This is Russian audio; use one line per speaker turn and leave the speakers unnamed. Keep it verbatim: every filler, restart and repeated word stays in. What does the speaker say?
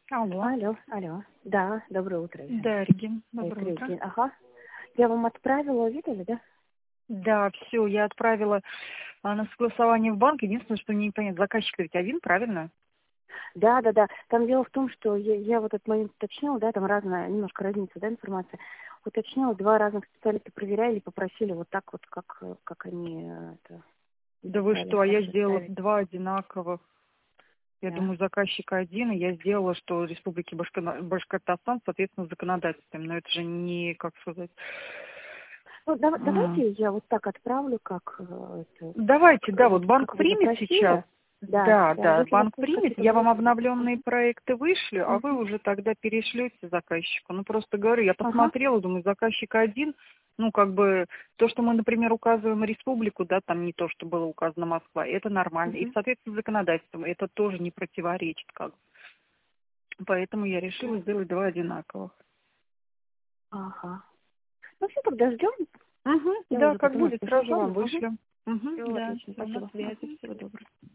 Алло.
Алло, алло. Да, доброе утро, Ирина.
Да, Регин,
Это
доброе утро.
Регина. Ага. Я вам отправила, видели, да?
Да, все, я отправила а, на согласование в банк. Единственное, что мне непонятно, заказчик ведь один, правильно?
Да, да, да. Там дело в том, что я, я вот этот момент уточнила, да, там разная, немножко разница, да, информация. Уточнила, два разных специалиста проверяли, попросили вот так вот, как, как они э, это
Да вы
сказали,
что, а я
хорошо
сделала
ставить.
два одинаковых. Я
Да.
думаю, заказчик один, и я сделала, что Республики Башка- Башкортостан, соответственно, с законодательством. Но это же не, как сказать...
Ну, да-
м,
давайте я вот так отправлю, как, э, это,
Давайте,
как,
да,
вот,
вот банк
как вы
примет сейчас.
запросили. Да,
Да,
да.
да,
Если у вас
банк
есть
примет,
какие-то
я вам
вопросы.
обновленные
Угу.
проекты вышлю, а вы
Угу.
уже тогда перешлете заказчику. Ну, просто говорю, я
Ага.
посмотрела, думаю, заказчик один, ну, как бы, то, что мы, например, указываем республику, да, там не то, что было указано Москва, это нормально. И,
Угу.
соответственно, законодательством это тоже не противоречит, как бы. Поэтому я решила сделать два одинаковых.
Ага. Ну все, тогда ждем.
Угу,
Я
да,
уже
как
потом
будет,
отпишу
сразу
вам.
вам
Угу.
вышлю. Угу,
Все
да,
отлично,
все, на
спасибо.
связи,
Угу.
всего доброго.